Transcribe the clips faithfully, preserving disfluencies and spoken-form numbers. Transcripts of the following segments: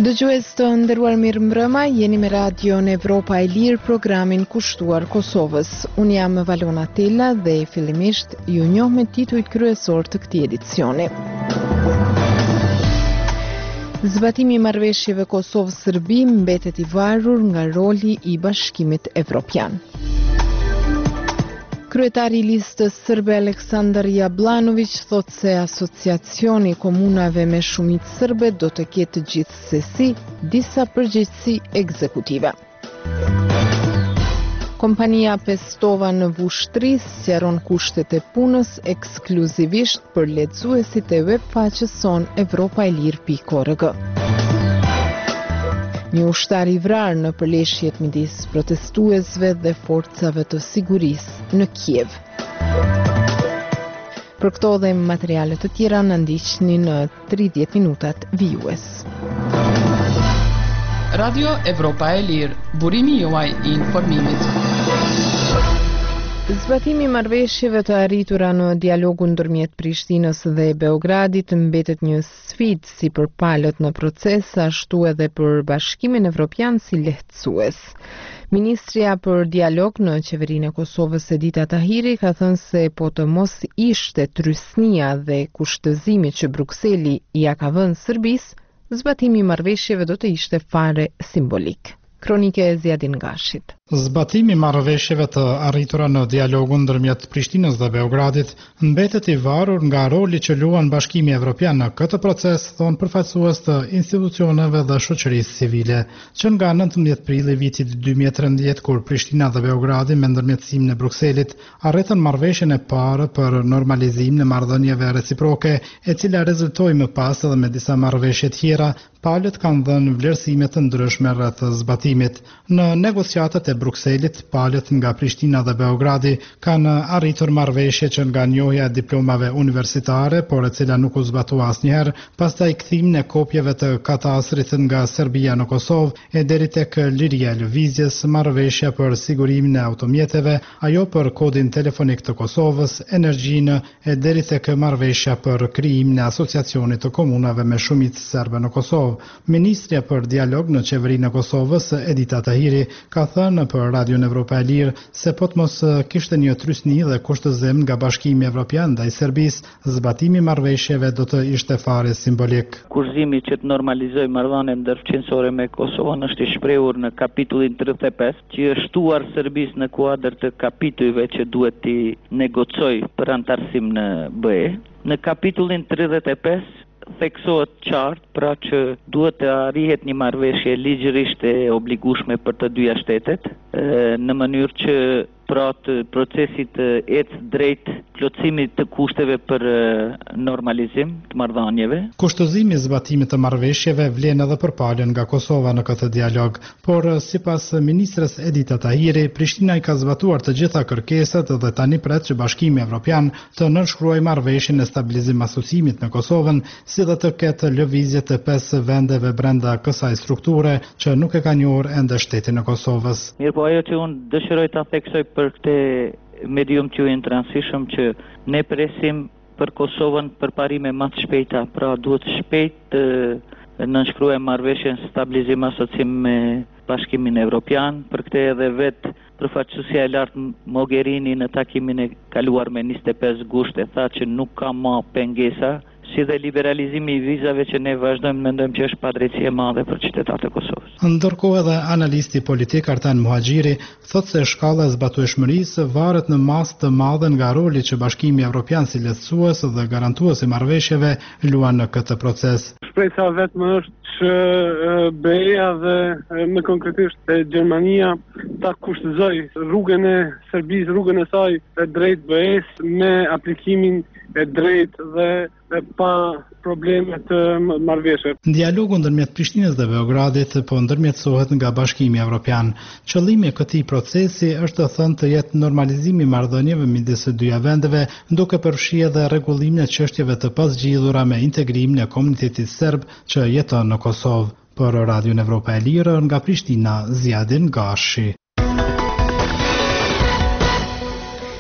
Dëgjues të nderuar, mirëmbrëma, jeni me radion Evropa e Lirë, programin kushtuar Kosovës. Unë jam Valona Tella dhe fillimisht ju njoh me titujt kryesor të këtij edicioni. Zbatimi i marrëveshjeve Kosovë-Serbi mbetet i varur nga roli i Bashkimit Evropian. Kryetari i listës sërbe Aleksandar Jablanović thot se asociacioni i komunave me shumicë sërbe do të ketë gjithsesi disa përgjegjësi ekzekutive. Kompania Pestova në Vushtri sqaron kushtet e punës ekskluzivisht për lexuesit e webfaqes son evropa e lirë pikë org. Një ushtar i vrarë në përleshjet midis protestuesve dhe forcave të sigurisë në Kiev. Për këto dhe materiale të tjera në ndiqni në tridhjetë minutat vijues. Radio Evropa e Lirë, burimi juaj i informimit. Zbatimi i marrëveshjeve të arritura në dialogun ndërmjet Prishtinës dhe Beogradit mbetet një sfidë si për palët në proces, ashtu edhe për Bashkimin Evropian si lehtësues. Ministria për dialog në qeverinë e Kosovës Edita Tahiri ka thënë se po të mos ishte trysnia dhe kushtëzimi që Brukseli ja ka vënë Serbisë, zbatimi i marrëveshjeve do të ishte fare simbolik. Kronike e Zjadin Gashit. Zbatimi i marrëveshjeve të arritura në dialogun ndërmjet Prishtinës dhe Beogradit mbetet i varur nga roli që luan Bashkimi Evropian në këtë proces, thon përfaqësues të institucioneve dhe shoqërisë civile, që nga nëntëmbëdhjetë prilli vitit dy mijë e trembëdhjetë, kur Prishtina dhe Beogradi me ndërmjetësimin e Brukselit arritën marrëveshjen e parë për normalizimin e marrëdhënieve reciproke, e cila rezultoi më pas edhe me disa marrëveshje tjera. Palët kanë dhënë vlerësime të ndryshme rreth zbatimit. Në negociatat e Brukselit, palët nga Prishtina dhe Beogradi kanë arritur marrëveshje që nga njohja e diplomave universitare, por e cila nuk u zbatua asnjëherë, pastaj kthimin e kopjeve të katastrit nga Serbia në Kosovë e deri tek liria e lëvizjes, marrëveshja për sigurimin e automjeteve, ajo për kodin telefonik të Kosovës, energjinë e deri tek marrëveshja për krijimin e asociacionit të komunave me shumicë serbe në Kosovë. Ministria për dialog në qeverinë e Kosovës, Edita Tahiri, ka thënë për Radion Evropa e Lirë se po të mos kishte një trysni dhe kushtëzim nga Bashkimi Evropian ndaj Serbisë, zbatimi i marrëveshjeve do të ishte fare simbolik. Kurzimi që të normalizojë marrëdhënien ndërfqinësore me Kosovën është i shprehur në kapitullin tridhjetë e pesë, që është shtuar Serbisë në kuadër të kapitujve që duhet të negocojë për antarësim në B E. Në kapitullin tridhjetë e pesë theksohet qartë pra që duhet të arrihet një marrëveshje ligjërisht e obligueshme për të dyja shtetet, në mënyrë që pra të procesit ecë drejt plotësimit të kushteve për normalizim të marrëdhënieve. Kushtëzimi i zbatimit të marrëveshjeve vlen edhe për palën nga Kosova në këtë dialog, por sipas ministres Edita Tahiri, Prishtina i ka zbatuar të gjitha kërkesat dhe tani pret që Bashkimi Evropian të nënshkruajë marrëveshjen e stabilizim asociimit me Kosovën, si dhe të ketë lëvizje të pesë vendeve brenda kësaj strukture që nuk e ka njohur ende shtetin e Kosovës. Mirë, po ajo që unë dëshiroj ta theksoj për këtë medium që in transition që ne presim për Kosovën për parime më të shpejta, pra duhet shpejt të nënshkruajmë marrëveshjen stabilizim asociim me Bashkimin Evropian. Për këtë edhe vetë përfaqësuesja e lartë Mogherini në takimin e kaluar me njëzet e pesë gusht e tha që nuk ka më pengesa, si dhe liberalizimi i vizave që ne vazhdojmë mendojmë që është padrejtësi e madhe për qytetarët e Kosovës. Ndërkohë edhe analisti politik Artan Muhaxhiri thotë se shkalla e zbatueshmërisë varet në masë të madhe nga roli që Bashkimi Evropian si lehtësues dhe garantues i marrëveshjeve luan në këtë proces. Shpresa vetëm është që B E-ja dhe më konkretisht Gjermania ta kushtëzoi rrugën e Serbisë, rrugën e saj e drejt B E-s me aplikimin e drejtë dhe e pa probleme të marrëveshjeve. Dialogu ndërmjet Prishtinës dhe Beogradit po ndërmjetësohet nga Bashkimi Evropian. Qëllimi i këtij procesi është të thënë të jetë normalizimi i marrëdhënieve midis së dyja vendeve, duke përfshirë edhe rregullimin e çështjeve të pasgjidhura me integrimin e komunitetit serb që jeton në Kosovë. Për Radion Evropa e Lirë nga Prishtina, Zjadin Gashi.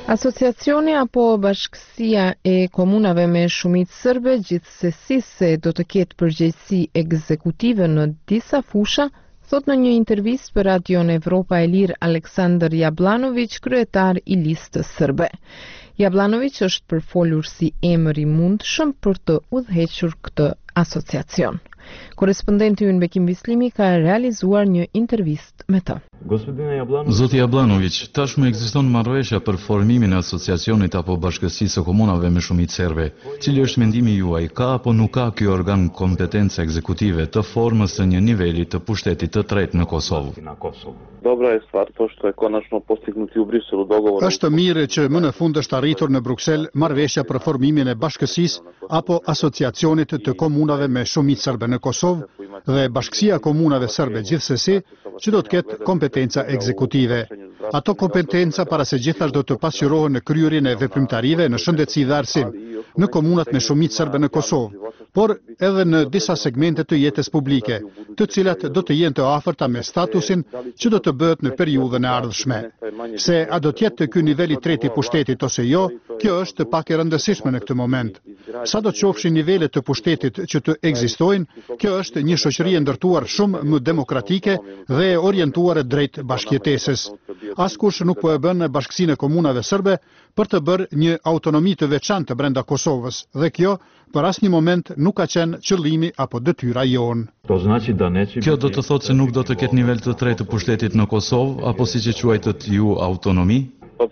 Asociacioni apo Bashkësia e Komunave me Shumicë Serbe gjithsesi se do të ketë përgjegjësi ekzekutive në disa fusha, thot në një intervistë për Radion Evropa e Lirë Aleksandar Jablanović, kryetar i listës serbe. Jablanović është përfolur si emër i mundshëm për të udhëhequr këtë asociacion. Korespondenti ynë Bekim Bislimi ka realizuar një intervistë me të. Zoti Jablanović, tashmë ekziston marrëveshja për formimin e asociacionit apo bashkësisë së komunave me shumicë serbe. Cili është mendimi juaj, ka apo nuk ka ky organ kompetencë ekzekutive të formës së një niveli të pushtetit të tretë në Kosovë? Dobra je stvar to što je konačno postignuti u Briselu dogovor. Është mirë që më në fund është arritur në Bruksel marrëveshja për formimin e bashkësisë apo asociacionit të komunave me shumicë serbe në Kosovë dhe Bashkësia e Komunave Serbe gjithsesi, që do të ketë kompetenca ekzekutive. Ato kompetenca para se gjithashtu do të pasqyrohen në kryerjen e veprimtarive në shëndetësi dhe arsim në komunat me shumicë serbe në Kosovë, por edhe në disa segmente të jetës publike, të cilat do të jenë të afërta me statusin që do të bëhet në periudhën e ardhshme. Se a do të jetë ky niveli i tretë i pushtetit ose jo, kjo është pak e rëndësishme në këtë moment. Sa do të qofshin nivelet të pushtetit që të ekzistojnë, kjo është një shoqëri e ndërtuar shumë më demokratike dhe e orientuar drejt bashkëjetesës. Askush nuk po e bën Bashkësinë e Komunave Serbe për të bërë një autonomi të veçantë brenda Kosovës, dhe kjo për asnjë moment nuk ka qenë qëllimi apo detyra jonë. Kjo do të thotë se nuk do të ketë nivel të tretë të pushtetit në Kosovë, apo siç e quajtët ju autonomi?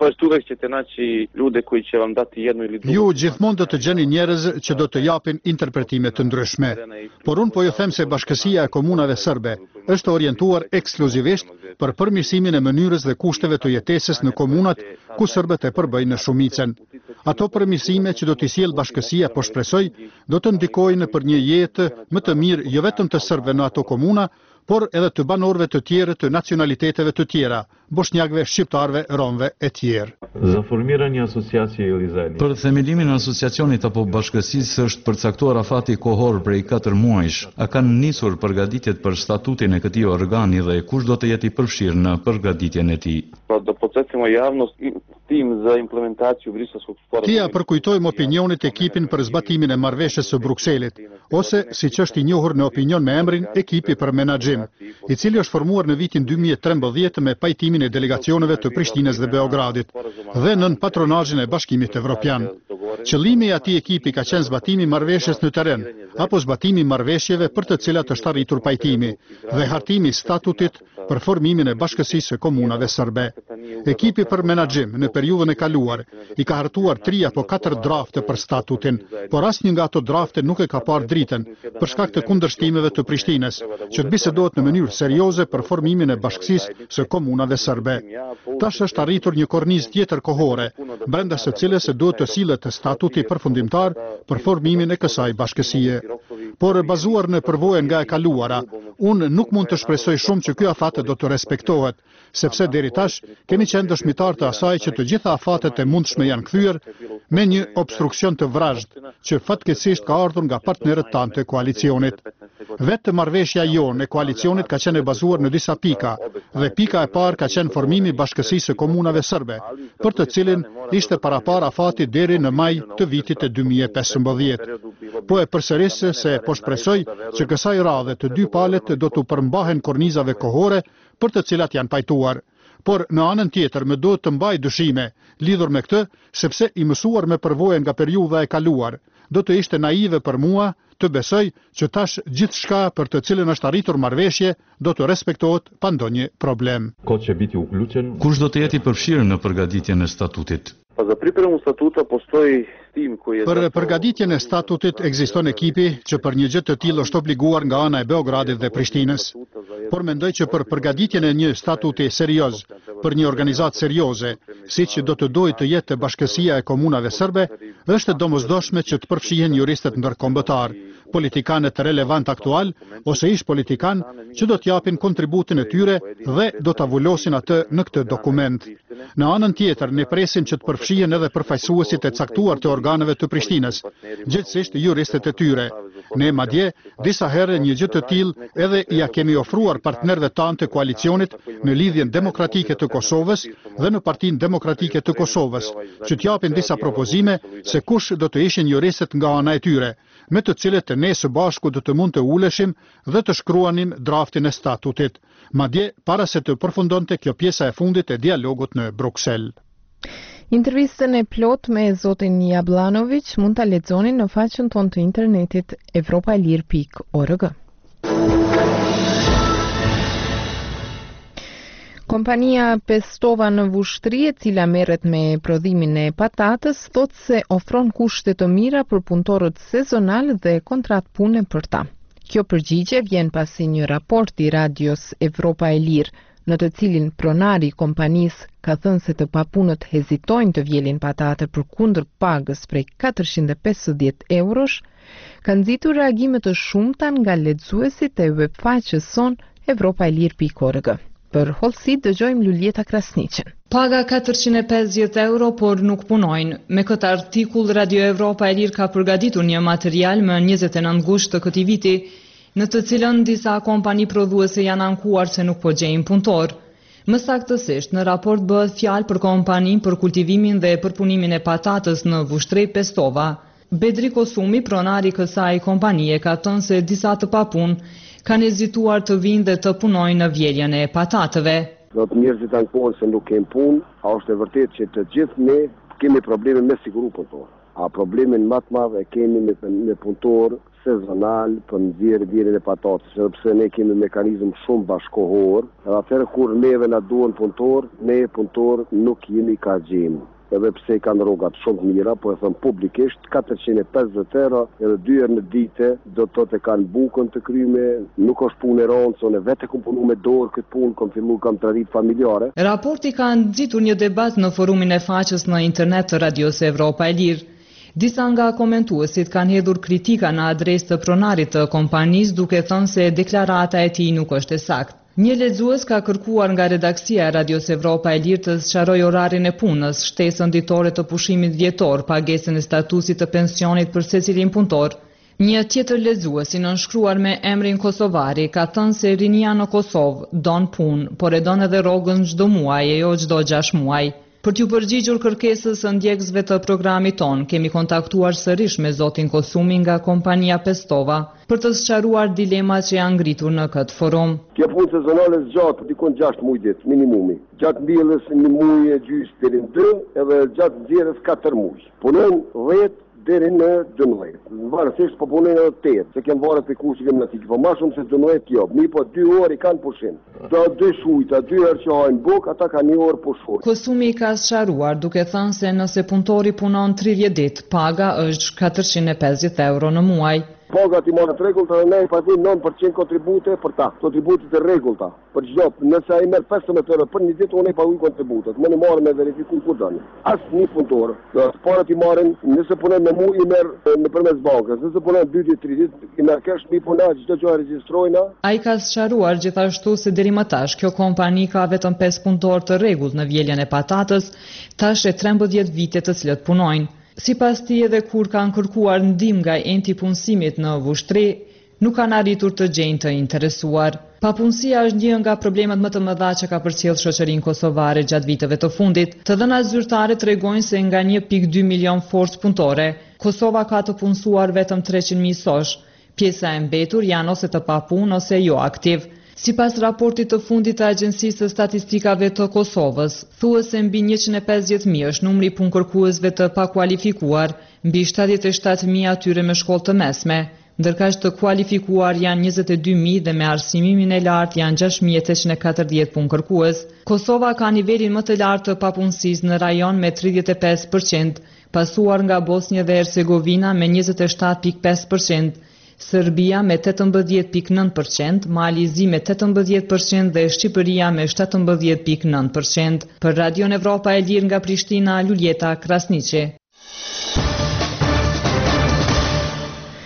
Ju gjithmonë do të gjeni njerëz që do të japin interpretime të ndryshme, por unë po ju them se Bashkësia e Komunave Serbe është orientuar ekskluzivisht për përmirësimin e mënyrës dhe kushteve të jetesës në komunat ku serbët e përbëjnë në shumicën. Ato përmirësime që do t'i sjellë bashkësia, po shpresoj, do të ndikojnë për një jetë më të mirë jo vetëm të serbëve në ato komuna, por edhe të banorëve të tjerë të nacionaliteteve të tjera, bosnjakëve, shqiptarëve, romëve e tjerë. Për themelimin e asociacionit apo bashkësisë është përcaktuar afati kohor prej katër muajsh. A kanë nisur përgatitjet për statutin e këtij organi dhe kush do të jetë i përfshirë në përgatitjen e tij? Tia përkujtojmë opinionit ekipin për zbatimin e marrëveshjes së Brukselit, ose siç është i njohur në opinion me emrin ekipi për menaxhim, i cili është formuar në vitin dy mijë e trembëdhjetë me pajtimin e delegacioneve të Prishtinës dhe Beogradit dhe nën patronazhin e Bashkimit Evropian. Qëllimi i atij ekipi ka qenë zbatimi i marrëveshjes në terren, apo zbatimi i marrëveshjeve për të cilat është arritur pajtimi dhe hartimi i statutit për formimin e Bashkësisë së Komunave Serbe. Ekipi për menaxhim në periudhën e kaluar i ka hartuar tri apo katër drafte për statutin, por asnjë nga ato drafte nuk e ka parë dritën për shkak të kundërshtimeve të Prishtinës, që të bisedohet në mënyrë serioze për formimin e Bashkësisë së Komunave Serbe. Tash është arritur një kornizë tjetër kohore, brenda së cilës duhet të sillet statuti përfundimtar për formimin e kësaj bashkësie. Por bazuar në përvojën nga e kaluara, unë nuk mund të shpresoj shumë që ky afat do të respektohet, sepse deri tash kemi qenë dëshmitar të asaj që të gjitha afatet e mundshme janë kthyer me një obstruksion të vrazhd, që fatkeqësisht ka ardhur nga partnerët tanë të koalicionit. Vetë marrëveshja jonë e koalicionit ka qenë e bazuar në disa pika, dhe pika e parë ka qenë formimi i Bashkësisë së Komunave Serbe, për të cilin ishte parapara afati deri në maj të vitit e dy mijë e pesëmbëdhjetë. Po e përsëris se po shpresoj që kësaj radhe të dy palët do të përmbahen kornizave kohore për të cilat janë pajtuar. Por në anën tjetër më duhet të mbaj dyshime lidhur me këtë, sepse i mësuar me përvojën nga periudha e kaluar, do të ishte naive për mua të besoj që tash gjithçka për të cilën është arritur marrëveshje do të respektohet pa ndonjë problem. Kush do të jetë i përfshirë në përgatitjen e statutit? Për përgatitjen e statutit ekziston ekipi që për një gjë të tillë është obliguar nga ana e Beogradit dhe Prishtinës. Por mendoj që për përgatitjen e një statuti serioz, për një organizatë serioze, siç do të dojë të jetë Bashkësia e Komunave Serbe, është domosdoshme që të përfshihen juristët ndërkombëtar, politikanët relevant aktual ose ish politikan që do të japin kontributin e tyre dhe do ta vulosin atë në këtë dokument. Në anën tjetër, ne presim që të përfshihen edhe përfaqësuesit e caktuar të organeve të Prishtinës, gjithsesi juristët e tyre. Ne madje, disa herë një gjë të tillë edhe ja kemi ofruar partnerëve tanë të koalicionit në lidhjen demokratike të Kosovës dhe në Partinë Demokratike të Kosovës, që t'japin disa propozime se kush do të ishin juristet nga ana e tyre, me të cilët ne së bashku do të mund të uleshim dhe të shkruanim draftin e statutit, madje para se të përfundonte kjo pjesa e fundit e dialogut në Bruksel. Intervistën e plot me zotin Jablanović mund ta lexoni në faqen tonë të internetit evropaelir pikë org. Kompania Pestova në Vushtri, e cila merret me prodhimin e patatës, thot se ofron kushte të mira për punëtorët sezonal dhe kontratë pune për ta. Kjo përgjigje vjen pasi një raport i radios Evropa e Lirë, në të cilin pronari i kompanisë ka thënë se të papunët hezitojnë të vjelin patate përkundër pagës prej katërqind e pesëdhjetë eurosh, ka nxitur reagime të shumta nga lexuesit e webfaqes son evropaelir pikë org. Për hollësi dëgjojmë Luljeta Krasniqen. Paga katërqind e pesëdhjetë euro, por nuk punojnë. Me këtë artikull, Radio Evropa e Lirë ka përgatitur një material më njëzet e nëntë gusht të këtij viti, në të cilën disa kompani prodhuese janë ankuar se nuk po gjejnë punëtor. Më saktësisht, në raport bëhet fjalë për kompaninë për kultivimin dhe përpunimin e patatës në Vushtri Pestova. Bedri Kosumi, pronari i kësaj kompanie, ka thënë se disa të papunë kanë hezituar të vinë dhe të punojnë në vjeljen e patatëve. Do të njerëzit ankohen se nuk kemë punë, a është e vërtet që të gjithë ne kemi probleme me siguru punëtor. A problemin më të madh e kemi me, me punëtor sezonal për nxjerrje vjeljen e patatës, sepse ne kemi mekanizëm shumë bashkohor, dhe atëherë kur neve na duhen punëtor, ne punëtor nuk jemi ka gjemë. Edhe pse kanë rrogat shumë të mira, po e thëm publikisht, katërqind e pesëdhjetë euro edhe dy herë në ditë, do të thotë kanë bukën të kryme, nuk është punë e rëndë, unë vetë kam punuar me dorë këtë punë, kam filluar kam traditë familjare. Raporti ka nxitur një debat në forumin e faqes në internet të Radios Evropa e Lirë. Disa nga komentuesit kanë hedhur kritika në adresë të pronarit të kompanisë, duke thënë se deklarata e tij nuk është e saktë. Një lexues ka kërkuar nga redaksia e Radios Evropa e Lirë të sqarojë orarin e punës, shtesën ditore të pushimit vjetor, pagesën e statusit të pensionit për secilin punëtor. Një tjetër lexues i nënshkruar me emrin Kosovari ka thënë se rinia në Kosovë don punë, por e don edhe rrogën çdo muaj e jo çdo gjashtë muaj. Për t'ju përgjigjur kërkesës së ndjekësve të programit ton, kemi kontaktuar sërish me zotin Kosumi nga kompania Pestova për të sqaruar dilemat që janë ngritur në këtë forum. Kjo punë sezonale zgjatë dikon gjashtë muaj ditë minimumi. Gjatë mbjellës një muaj e gjysmë deri në dy edhe gjatë nxjerrjes katër muaj. Punon dhjetë deri në dymbëdhjetë. Varësisht po punojnë edhe tetë, se kemë varë për kushti gimnastik, po ma shumë se dymbëdhjetë jo. Mi po dy orë i kanë pushim. Do dy shujta, dy herë që hajnë buk, ata kanë një orë pushur. Kosumi ka sqaruar duke thënë se nëse punëtori punon tridhjetë ditë, paga është katërqind e pesëdhjetë euro në muaj. Paga ti marrë të rregullta dhe ne i paguajmë nëntë përqind kontribute për ta. Kontributet e rregullta. Për çdo, nëse ai merr pesëmbëdhjetë euro për një ditë, unë i paguaj kontributet. Më në marrë me verifikim kur doni. Asnjë punëtor, do të parat i marrin, nëse punon me mua i merr nëpërmes bankës, nëse punon dy ditë, tre ditë, i merr kesh mi puna, çdo gjë regjistrojnë. Ai ka sqaruar gjithashtu se deri më tash kjo kompani ka vetëm pesë punëtor të rregullt në vjeljen e patatës, tash e trembëdhjetë vite të cilët punojnë. Sipas tij, edhe kur kanë kërkuar ndihmë nga enti punësimit në Vushtri, nuk kanë arritur të gjejnë të interesuar. Papunësia është një nga problemet më të mëdha që ka përcjellë shoqërinë kosovare gjatë viteve të fundit. Të dhënat zyrtare tregojnë se nga një pikë dy milion forcë punëtore, Kosova ka të punësuar vetëm treqind mijë sosh. Pjesa e mbetur janë ose të papunë ose jo aktiv. Sipas raportit të fundit të Agjencisë së Statistikave të Kosovës, thuhet se mbi njëqind e pesëdhjetë mijë është numri i punëkërkuesve të pakualifikuar, mbi shtatëdhjetë e shtatë mijë atyre me shkollë të mesme, ndërkaq të kualifikuar janë njëzet e dy mijë dhe me arsimimin e lartë janë gjashtë mijë e tetëqind e katërdhjetë punëkërkues. Kosova ka nivelin më të lartë të papunësisë në rajon me tridhjetë e pesë përqind, pasuar nga Bosnja dhe Hercegovina me njëzet e shtatë pikë pesë përqind. Serbia me tetëmbëdhjetë pikë nëntë përqind, Malizi me tetëmbëdhjetë përqind dhe Shqipëria me shtatëmbëdhjetë pikë nëntë përqind. Për Radion Evropa e Lirë nga Prishtina, Luljeta Krasniqi.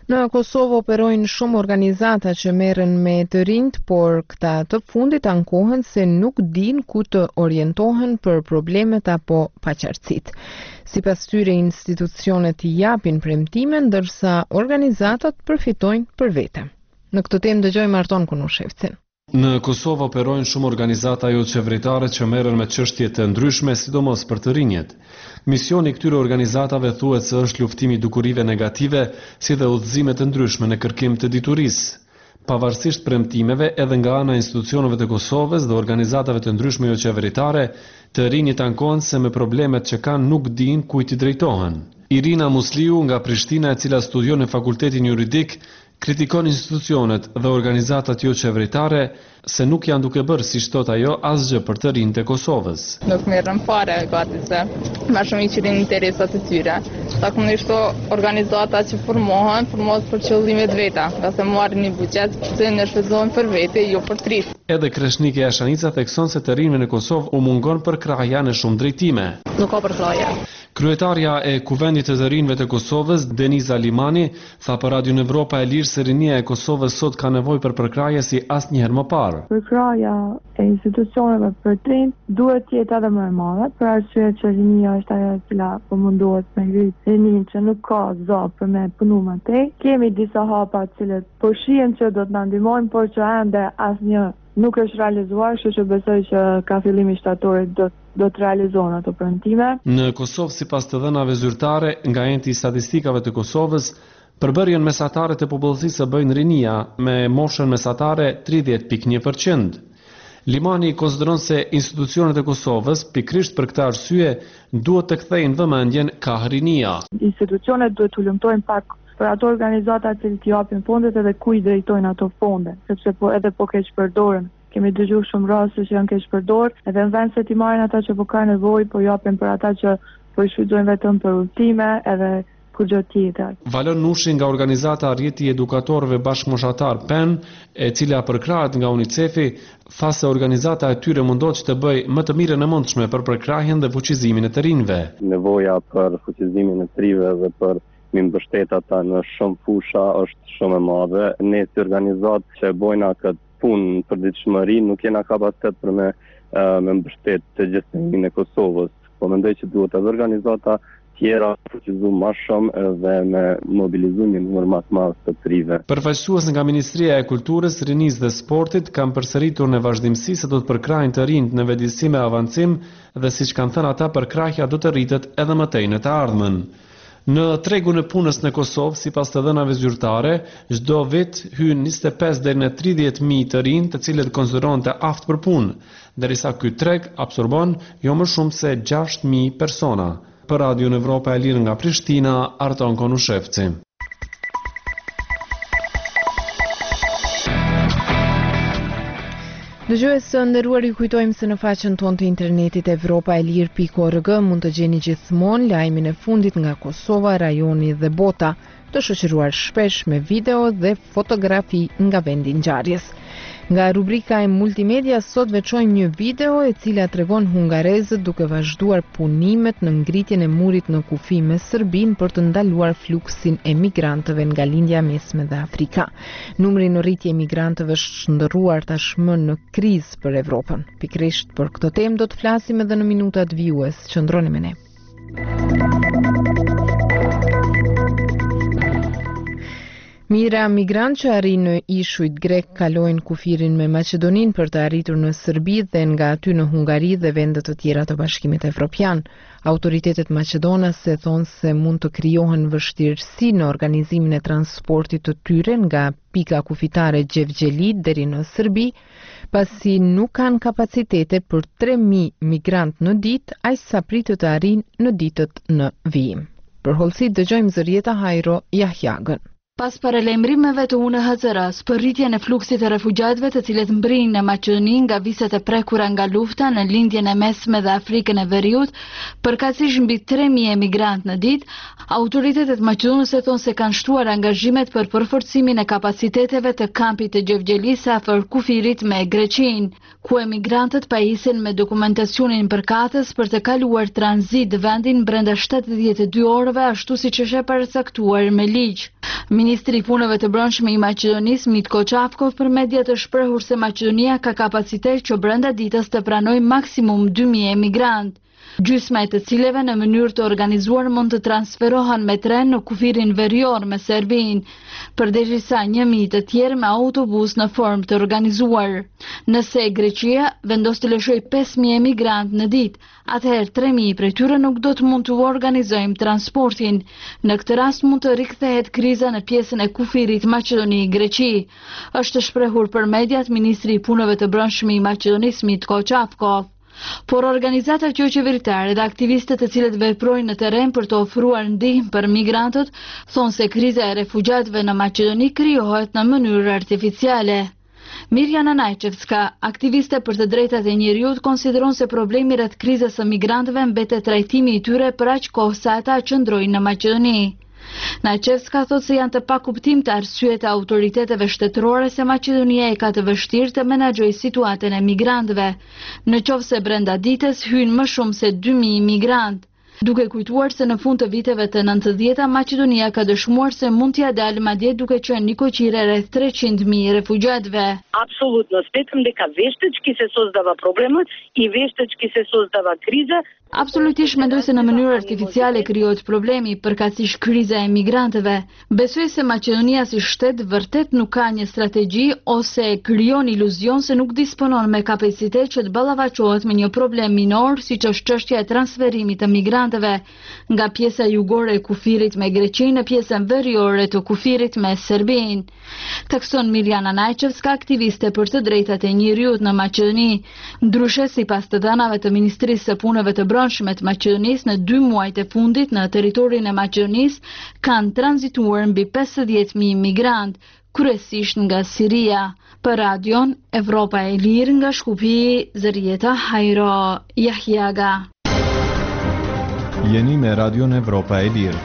Në Kosovë operojnë shumë organizata që merren me të rinjt, por këta të fundit ankohen se nuk din ku të orientohen për problemet apo paqartësitë. Sipas tyre, institucionet i japin premtime, ndërsa organizatat përfitojnë për vete. Në këtë temë dëgjojmë Arton Kunushevcin. Në Kosovë operojnë shumë organizata jo qeveritare që merren me çështje të ndryshme, sidomos për të rinjt. Misioni i këtyre organizatave thuhet se është luftimi i dukurive negative, si dhe udhëzime të ndryshme në kërkim të diturisë. Pavarësisht premtimeve, edhe nga ana e institucioneve të Kosovës dhe organizatave të ndryshme jo qeveritare, të rinjt ankohen se me problemet që kanë nuk dinë kujt i drejtohen. Irina Musliu nga Prishtina, e cila studion në Fakultetin Juridik, kritikon institucionet dhe organizatat jo qeveritare se nuk janë duke bërë, si thot ajo, asgjë për të rinjt e Kosovës. Nuk merren fare gati se më shumë i qëllim interesat e tyre. Zakonisht organizata që formohen, formohen për qëllime të veta, nga se marrin një buxhet që ne shfrytëzojmë për vete, jo për trit. Edhe Kreshnike Ashanica thekson se të rinjve në Kosovë u mungon përkrahja në shumë drejtime. Nuk ka përkrahje. Kryetarja e Kuvendit të të rinjve të Kosovës, Deniza Limani, tha për Radio Evropa e Lirë se rinia e Kosovës sot ka nevojë për përkrahje si asnjëherë më parë. Përkrahja e institucioneve për të rinj duhet të jetë edhe më e madhe, për arsye që rinia është ajo e cila po mundohet me ngrit rinin që nuk ka zop për me punu më tej. Kemi disa hapa të cilët po shihen që do të na ndihmojnë, por që ende asnjë nuk është realizuar, kështu që besoj që ka fillimi shtatorit do do të realizohen ato premtime. Në Kosovë, sipas të dhënave zyrtare nga enti i statistikave të Kosovës, përbërjen mesatare të popullsisë së bëjnë rinia me moshën mesatare tridhjetë pikë një përqind. Limani konsideron se institucionet e Kosovës, pikrisht për këtë arsye, duhet të kthejnë vëmendjen ka rinia. Institucionet duhet të ulëmtojnë pak për ato organizata që t'i japin fondet edhe ku i drejtojnë ato fonde, sepse po edhe po keq përdoren. Kemi dëgjuar shumë raste që janë keq përdor, edhe në vend se t'i marrin ata që po kanë nevojë, po japin për ata që po i shfrytëzojnë vetëm për udhëtime edhe kur gjë tjetër. Valon Nushi nga organizata Rrjeti i Edukatorëve Bashkëmoshatar P E N, e cila përkrahet nga UNICEF-i, tha se organizata e tyre mundohet që të bëjë më të mirën e mundshme për përkrahjen dhe fuqizimin e të rinjve. Nevoja për fuqizimin e të rinjve dhe për mi mbështet ata në shumë fusha është shumë e madhe. Ne si organizatë që bojna këtë punë për ditëshmëri nuk jena kapacitet për me, uh, me mbështet të gjithësimin e Kosovës. Po mendoj që duhet edhe organizata tjera fuqizu më shumë dhe me mobilizu një numër më të madh të të rinjve. Përfaqësues nga Ministria e Kulturës, Rinisë dhe Sportit kanë përsëritur në vazhdimsi se do të përkrahin të rinjt në vetëdijsi me avancim dhe siç kanë thënë ata, përkrahja do të rritet edhe më tej në të ardhmen. Në tregun e punës në Kosovë, sipas të dhënave zyrtare, çdo vit hyn njëzet e pesë deri në tridhjetë mijë të rinj, të cilët konsiderohen të aftë për punë, derisa ky treg absorbon jo më shumë se gjashtë mijë persona. Për Radio Evropa e Lirë nga Prishtina, Arton Konushevci. Dëgjues të nderuar, ju kujtojmë se në faqen tonë të internetit evropa e lirë pikë org mund të gjeni gjithmonë lajmin e fundit nga Kosova, rajoni dhe bota, të shoqëruar shpesh me video dhe fotografi nga vendi ngjarjes. Nga rubrika e multimedia sot veçojmë një video e cila tregon hungarezët duke vazhduar punimet në ngritjen e murit në kufi me Serbinë për të ndaluar fluksin e migrantëve nga lindja mesme dhe Afrika. Numri në rritje migrantëve është shndërruar tashmë në krizë për Evropën. Pikrisht për këtë temë do të flasim edhe në minutat vijues. Qëndroni me ne. Mira migrant që arrin në ishujt grek kalojnë kufirin me Maqedoninë për të arritur në Serbi dhe nga aty në Hungari dhe vendet të tjera të Bashkimit Evropian. Autoritetet maqedonase thonë se mund të krijohen vështirësi në organizimin e transportit të tyre nga pika kufitare Gjevgjeli deri në Serbi, pasi nuk kanë kapacitete për tre mijë migrant në ditë, aq sa pritet të arrijnë në ditët në vijim. Për hollësi dëgjojmë zërjeta Hajro Jahjagën. Pas paralajmërimeve të U N H C R-s për rritjen e fluksit të refugjatëve të cilët mbrin në Maqedoni nga viset e prekura nga lufta në lindjen e mesme dhe Afrikën e Veriut, përkatësisht mbi tre mijë emigrantë në ditë, autoritetet maqedonëse thonë se kanë shtuar angazhimet për përforcimin e kapaciteteve të kampit të Gjevgjelis afër kufirit me Greqinë, ku emigrantët pajisin me dokumentacionin përkatës për të kaluar tranzit vendin brenda shtatëdhjetë e dy orëve, ashtu siç është e përcaktuar me ligj. Ministri i Punëve të Brendshme i Maqedonisë Mitko Çavkov për media të shprehur se Maqedonia ka kapacitet që brenda ditës të pranojë maksimum dy mijë emigrantë, gjysma e të cilëve në mënyrë të organizuar mund të transferohen me tren në kufirin verior me Serbinë, përderisa një mijë të tjerë me autobus në formë të organizuar. Nëse Greqia vendos të lëshojë pesë mijë emigrantë në ditë, atëherë tre mijë prej tyre nuk do të mund të organizojmë transportin. Në këtë rast mund të rikthehet kriza në pjesën e kufirit Maqedoni-Greqi. Është shprehur për mediat ministri i Punëve të Brendshme i Maqedonisë Mitko Çavkov. Por organizatat jo qeveritare dhe aktivistët të cilët veprojnë në terren për të ofruar ndihmë për migrantët thonë se kriza e refugjatëve në Maqedoni krijohet në mënyrë artificiale. Mirjana Najčevska, aktiviste për të drejtat e njeriut, konsideron se problemi rreth krizës së migrantëve mbetet trajtimi i tyre për aq kohë sa ata qëndrojnë në Maqedoni. Najčevska thot se janë të pakuptimta arsyet e autoriteteve shtetërore se Maqedonia e ka të vështirë të menaxhojë situatën e migrantëve, në qoftë se brenda ditës hyjnë më shumë se dy mijë migrantë. Duke kujtuar se në fund të viteve të nëntëdhjetë Maqedonia ka dëshmuar se mund t'ia dalë madje duke qenë një koqire rreth treqind mijë refugjatëve. Apsolutno, smatram дека veštečki se sozdava problema i veštečki se sozdava kriza. Absolutisht mendoj se në mënyrë artificiale krijohet problemi, përkatësisht kriza e migrantëve. Besoj se Maqedonia si shtet vërtet nuk ka një strategji ose krijon iluzion se nuk disponon me kapacitet që të ballafaqohet me një problem minor siç është çështja e transferimit të migrantëve nga pjesa jugore e kufirit me Greqinë në pjesën veriore të kufirit me Serbinë. Takson Mirjana Najčevska, aktiviste për të drejtat e njeriut në Maqedoni. Ndryshe, sipas të dhanave të Ministrisë së Punëve të Brendshme të Maqedonisë, në dy muajt e fundit në territorin e Maqedonisë kanë tranzituar mbi pesëdhjetë mijë migrantë, kryesisht nga Siria. Për radion Evropa e Lirë nga Shkupi, Zërieta Hajro Jahjaga. Jeni me radion Evropa e Lirë.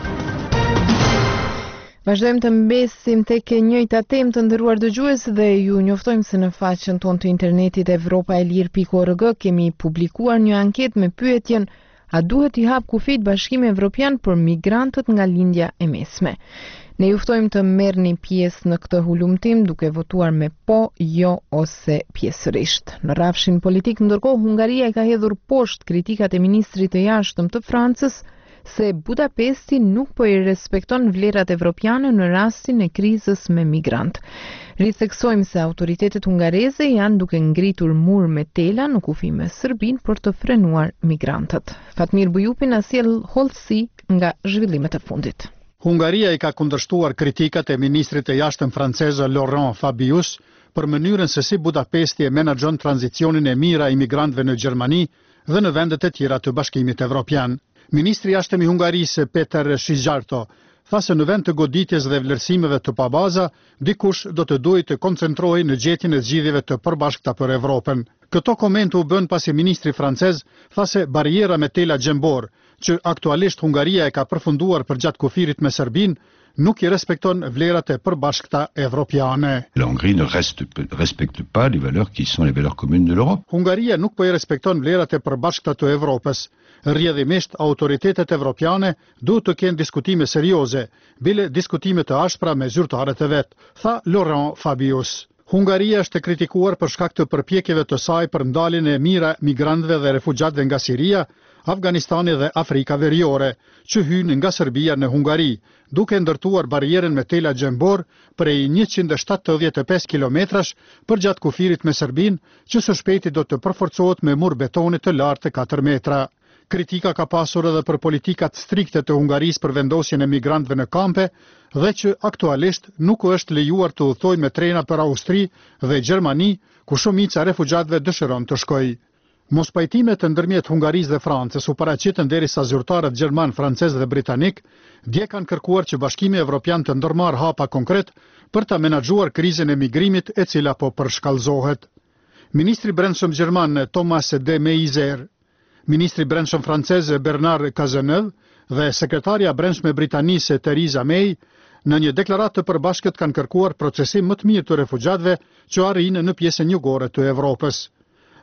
Vazhdojmë të mbesim tek e njëjta temë, të nderuar dëgjues, dhe ju njoftojmë se në faqen tonë të internetit evropa e lirë pikë org kemi publikuar një anketë me pyetjen: a duhet i hap kufit Bashkimi Evropian për migrantët nga lindja e mesme? Ne ju ftojmë të merrni pjesë në këtë hulumtim duke votuar me po, jo ose pjesërisht. Në rrafshin politik, ndërkohë, Hungaria e ka hedhur poshtë kritikat e ministrit të jashtëm të Francës se Budapesti nuk po i respekton vlerat evropiane në rastin e krizës me migrant. Ritheksojmë se autoritetet hungareze janë duke ngritur mur me tela në kufi me Serbinë për të frenuar migrantët. Fatmir Bujupi na sjell hollësi nga zhvillimet e fundit. Hungaria i ka kundërshtuar kritikat e ministrit të jashtëm francez Laurent Fabius për mënyrën se si Budapesti e menaxhon tranzicionin e mirë a imigrantëve në Gjermani dhe në vendet e tjera të Bashkimit Evropian. Ministri i jashtëm i Hungarisë Peter Shijarto tha se në vend të goditjes dhe vlerësimeve të pabaza, dikush do të duhet të koncentrohej në gjetjen e zgjidhjeve të përbashkëta për Evropën. Këto komente u bën pasi ministri francez tha se bariera me tela gjembor, që aktualisht Hungaria e ka përfunduar përgjatë kufirit me Serbinë, nuk i respekton vlerat e përbashkëta evropiane. La Hongrie ne reste, respecte pas les valeurs qui sont les valeurs communes de l'Europe. Hungaria nuk po i respekton vlerat e përbashkëta të Evropës. Rrjedhimisht autoritetet evropiane duhet të kenë diskutime serioze, bile diskutime të ashpra me zyrtarët e vet, tha Laurent Fabius. Hungaria është kritikuar për shkak të përpjekjeve të saj për ndaljen e mirë migrantëve dhe refugjatëve nga Siria, Afganistani dhe Afrika Veriore, që hynë nga Serbia në Hungari, duke ndërtuar barierën me tela gjembor prej njëqind e shtatëdhjetë e pesë kilometrash për gjatë kufirit me Serbinë, që së shpejti do të përforcohet me mur betoni të lartë të katër metra. Kritika ka pasur edhe për politikat strikte të Hungarisë për vendosjen e migrantëve në kampe dhe që aktualisht nuk është lejuar të udhtojnë me trena për Austri dhe Gjermani, ku shumica refugjatëve dëshiron të shkojë. Mospajtimet ndërmjet Hungarisë dhe Francës u paraqitën derisa zyrtarët gjerman, francez dhe britanik dje kanë kërkuar që Bashkimi Evropian të ndërmarrë hapa konkret për ta menaxhuar krizën e migrimit e cila po përshkallëzohet. Ministri i Brendshëm gjerman Thomas de Maizière, Ministri i Brendshëm francez Bernard Cazeneuve dhe sekretarja e Brendshme Britanisë Theresa May në një deklaratë të përbashkët kanë kërkuar procesim më të mirë të refugjatëve që arrin në pjesën jugore të Evropës.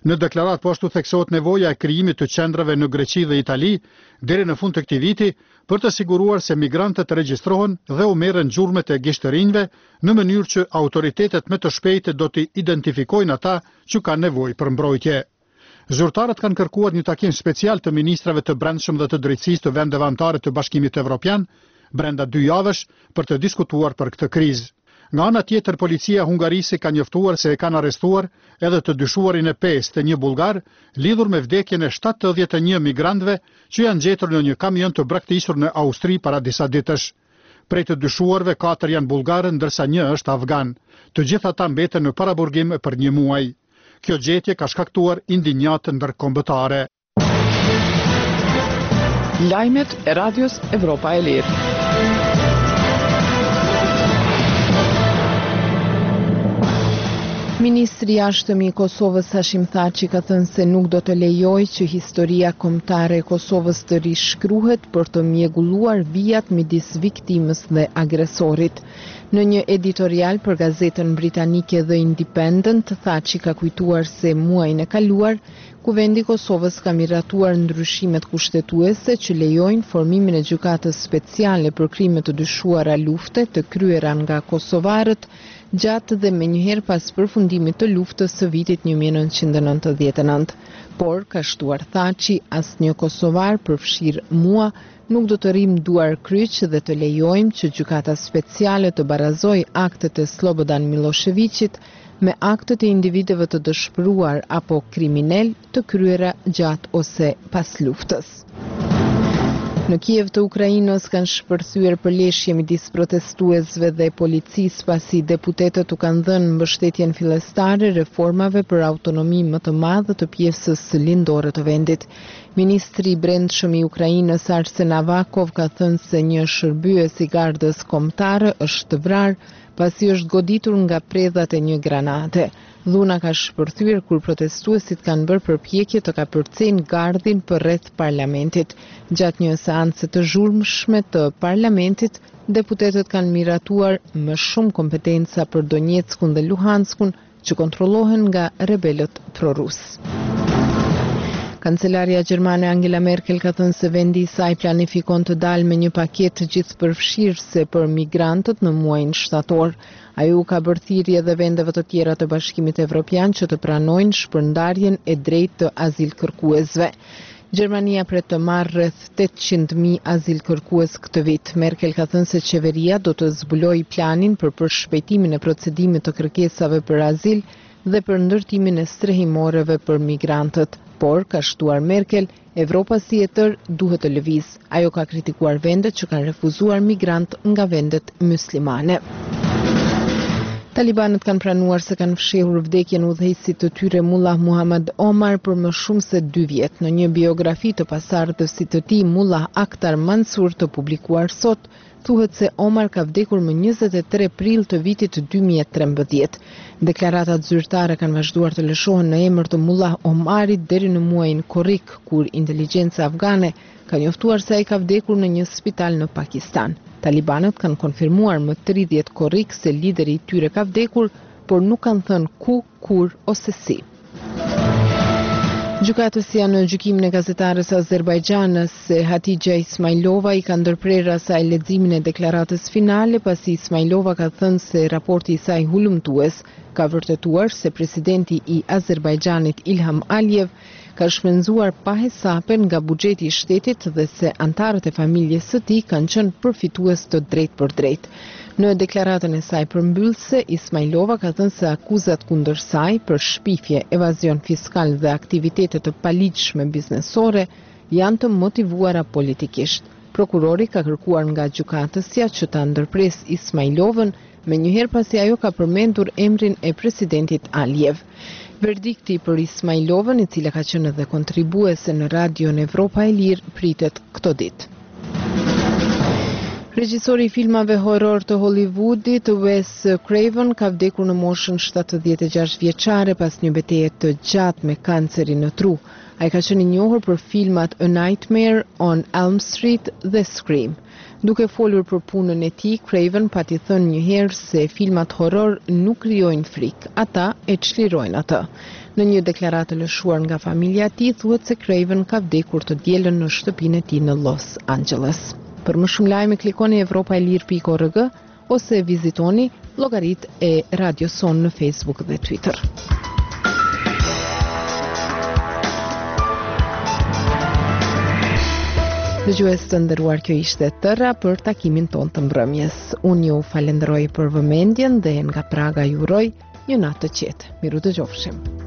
Në deklarat po ashtu theksohet nevoja e krijimit të qendrave në Greqi dhe Itali deri në fund të këtij viti për të siguruar se migrantët regjistrohen dhe u merren gjurmët e gishtërinjve në mënyrë që autoritetet më të shpejtë do të identifikojnë ata që kanë nevojë për mbrojtje. Zyrtarët kanë kërkuar një takim special të ministrave të brendshëm dhe të drejtësisë të vendeve anëtare të Bashkimit Evropian brenda dy javësh për të diskutuar për këtë krizë. Nga ana tjetër, policia hungarise ka njoftuar se e kanë arrestuar edhe të dyshuarin e pesë të një bullgar lidhur me vdekjen e shtatëdhjetë e një migrantëve që janë gjetur në një kamion të braktisur në Austri para disa ditësh. Prej të dyshuarve, katër janë bullgarë ndërsa një është afgan. Të gjithë ata mbeten në paraburgim për një muaj. Kjo gjetje ka shkaktuar indinjatë ndërkombëtare. Lajmet e Radios Evropa e Lirë. Ministri i jashtëm i Kosovës Hashim Thaçi ka thënë se nuk do të lejojë që historia kombëtare e Kosovës të rishkruhet për të mjegulluar vijat midis viktimës dhe agresorit. Në një editorial për gazetën britanike The Independent, Thaçi ka kujtuar se muajin e kaluar Kuvendi i Kosovës ka miratuar ndryshimet kushtetuese që lejojnë formimin e gjykatës speciale për krime të dyshuara lufte të kryera nga kosovarët gjatë dhe menjëherë pas përfundimit të luftës së vitit një mijë e nëntëqind e nëntëdhjetë e nëntë. Por, ka shtuar Thaçi, asnjë kosovar, përfshirë mua, nuk do të rrim duar kryq dhe të lejojmë që gjykata speciale të barazojë aktet e Slobodan Miloševićit me aktet e individëve të dëshpëruar apo kriminal të kryera gjatë ose pas luftës. Në Kiev të Ukrainës kanë shpërthyer përleshje midis protestuesve dhe policisë pasi deputetët u kanë dhënë mbështetjen fillestare reformave për autonomi më të madhe të pjesës lindore të vendit. Ministri i Brendshëm i Ukrainës Arsen Avakov ka thënë se një shërbyes i gardës kombëtare është vrarë pasi është goditur nga predhat e një granate. Dhuna ka shpërthyer kur protestuesit kanë bërë përpjekje të kapërcejnë gardhin përreth parlamentit. Gjatë një seance të zhurmshme të parlamentit, deputetët kanë miratuar më shumë kompetenca për Donjeckun dhe Luhanskun që kontrollohen nga rebelët prorus. Kancelaria gjermane Angela Merkel ka thënë se vendi i saj planifikon të dalë me një paketë gjithëpërfshirëse për migrantët në muajin shtator. Ajo ka bërë thirrje edhe vendeve të tjera të Bashkimit Evropian që të pranojnë shpërndarjen e drejtë të azilkërkuesve. Gjermania pret të marrë rreth tetëqind mijë azilkërkues këtë vit. Merkel ka thënë se qeveria do të zbulojë planin për përshpejtimin e procedimit të kërkesave për azil dhe për ndërtimin e strehimoreve për migrantët. Por, ka shtuar Merkel, Evropa si e tërë duhet të lëvizë. Ajo ka kritikuar vendet që kanë refuzuar migrant nga vendet muslimane. Talibanët kanë pranuar se kanë fshehur vdekjen udhëheqësit të tyre Mullah Muhammad Omar për më shumë se dy vjet. Në një biografi të pasardhësit të tij, Mullah Akhtar Mansur, të publikuar sot, thuhet se Omar ka vdekur më njëzet e tre prill të vitit dy mijë e trembëdhjetë. Deklaratat zyrtare kanë vazhduar të lëshohen në emër të Mullah Omarit deri në muajin korrik, kur inteligjenca afgane ka njoftuar se ai ka vdekur në një spital në Pakistan. Talibanët kanë konfirmuar më tridhjetë korrik se lideri i tyre ka vdekur, por nuk kanë thënë ku, kur ose si. Gjykatësia në gjykimin e gazetares Azerbajxhanës se Hatixha Ismailova i ka ndërprerë asaj leximin e deklaratës finale pasi Ismailova ka thënë se raporti i saj hulumtues ka vërtetuar se presidenti i Azerbajxhanit Ilham Aliyev ka shpenzuar pa hesape nga buxheti i shtetit dhe se antarët e familjes së tij kanë qenë përfitues të drejtë për drejtë. Në deklaratën e saj përmbyllëse, Ismailova ka thënë se akuzat kundër saj për shpifje, evazion fiskal dhe aktivitete të paligjshme biznesore janë të motivuara politikisht. Prokurori ka kërkuar nga gjykatësja që ta ndërpres Ismailovën, menjëherë pasi ajo ka përmendur emrin e presidentit Aliyev. Verdikti për Ismailovën, i cila ka qenë edhe kontribuese në Radion Evropa e Lirë, pritet këto ditë. Regjisori i filmave horror të Hollywoodit, Wes Craven, ka vdekur në moshën shtatëdhjetë e gjashtë vjeçare pas një betejë të gjatë me kancerin në tru. Ai ka qenë i njohur për filmat A Nightmare on Elm Street dhe Scream. Duke folur për punën e tij, Craven pati thënë një herë se filmat horror nuk krijojnë frikë, ata e çlirojnë atë. Në një deklaratë lëshuar nga familja e tij, thuhet se Craven ka vdekur të dielën në shtëpinë e tij në Los Angeles. Për më shumë lajme klikoni evropa e lirë pikë org ose vizitoni llogaritë e Radio Son në Facebook dhe Twitter. Dëgjues të nderuar, kjo ishte tëra për takimin ton të mbrëmjes. Unë ju falenderoj për vëmendjen dhe nga Praga ju uroj një natë të qetë. Miru dëgjofshim.